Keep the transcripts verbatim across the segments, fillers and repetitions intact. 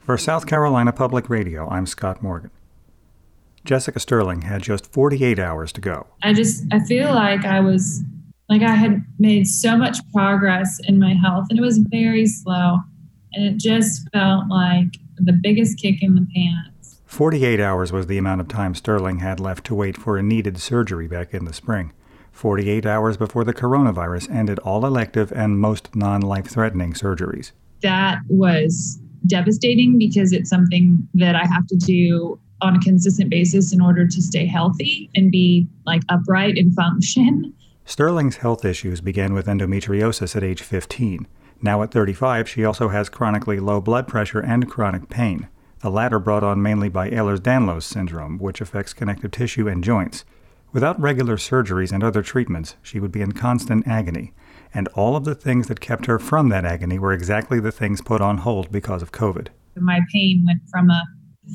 For South Carolina Public Radio, I'm Scott Morgan. Jessica Sterling had just forty-eight hours to go. I just, I feel like I was, like I had made so much progress in my health, and it was very slow. And it just felt like the biggest kick in the pants. forty-eight hours was the amount of time Sterling had left to wait for a needed surgery back in the spring. forty-eight hours before the coronavirus ended all elective and most non-life-threatening surgeries. That was devastating because it's something that I have to do on a consistent basis in order to stay healthy and be like upright and function. Sterling's health issues began with endometriosis at age fifteen. Now at thirty-five, she also has chronically low blood pressure and chronic pain, the latter brought on mainly by Ehlers-Danlos syndrome, which affects connective tissue and joints. Without regular surgeries and other treatments, she would be in constant agony, and all of the things that kept her from that agony were exactly the things put on hold because of COVID. My pain went from a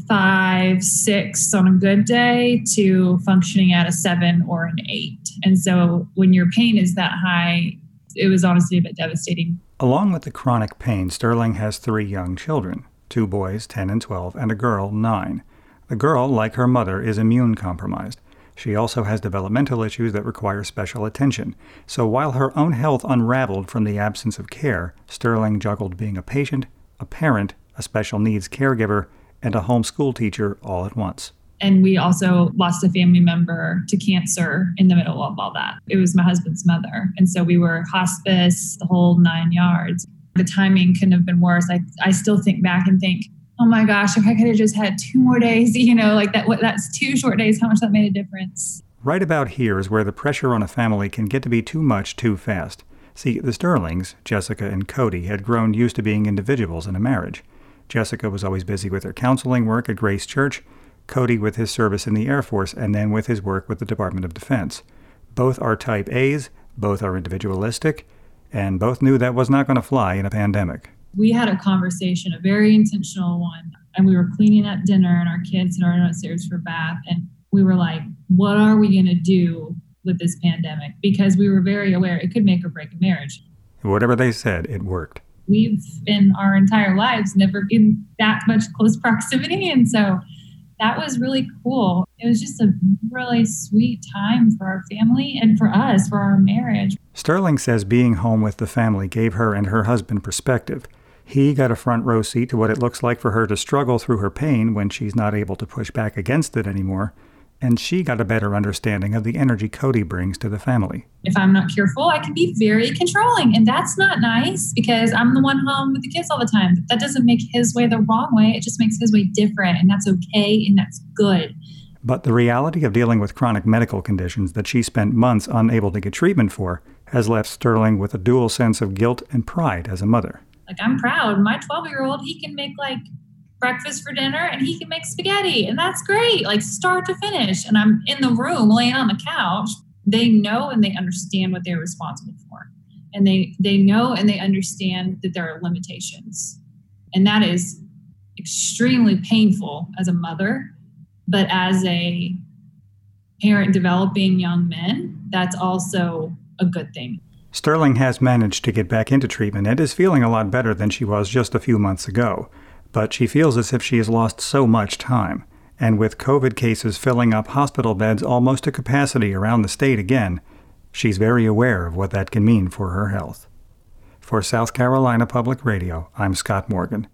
five, six on a good day to functioning at a seven or an eight. And so when your pain is that high, it was honestly a bit devastating. Along with the chronic pain, Sterling has three young children, two boys, ten and twelve, and a girl, nine. The girl, like her mother, is immune compromised. She also has developmental issues that require special attention. So while her own health unraveled from the absence of care, Sterling juggled being a patient, a parent, a special needs caregiver, and a homeschool teacher all at once. And we also lost a family member to cancer in the middle of all that. It was my husband's mother. And so we were hospice, the whole nine yards. The timing couldn't have been worse. I, I still think back and think, oh my gosh, if I could have just had two more days, you know, like that, that's two short days, how much that made a difference. Right about here is where the pressure on a family can get to be too much too fast. See, the Sterlings, Jessica and Cody, had grown used to being individuals in a marriage. Jessica was always busy with her counseling work at Grace Church, Cody with his service in the Air Force, and then with his work with the Department of Defense. Both are type A's, both are individualistic, and both knew that was not going to fly in a pandemic. We had a conversation, a very intentional one, and we were cleaning up dinner, and our kids had already upstairs for bath, and we were like, what are we going to do with this pandemic? Because we were very aware it could make or break a marriage. Whatever they said, it worked. We've, in our entire lives, never been that much close proximity, and so that was really cool. It was just a really sweet time for our family and for us, for our marriage. Sterling says being home with the family gave her and her husband perspective. He got a front row seat to what it looks like for her to struggle through her pain when she's not able to push back against it anymore. And she got a better understanding of the energy Cody brings to the family. If I'm not careful, I can be very controlling, and that's not nice because I'm the one home with the kids all the time. That doesn't make his way the wrong way. It just makes his way different, and that's okay, and that's good. But the reality of dealing with chronic medical conditions that she spent months unable to get treatment for has left Sterling with a dual sense of guilt and pride as a mother. Like, I'm proud. My twelve-year-old, he can make, like, breakfast for dinner, and he can make spaghetti, and that's great, like start to finish. And I'm in the room laying on the couch. They know and they understand what they're responsible for, and they they know and they understand that there are limitations, and that is extremely painful as a mother. But as a parent developing young men, that's also a good thing. Sterling has managed to get back into treatment and is feeling a lot better than she was just a few months ago. But she feels as if she has lost so much time. And with COVID cases filling up hospital beds almost to capacity around the state again, she's very aware of what that can mean for her health. For South Carolina Public Radio, I'm Scott Morgan.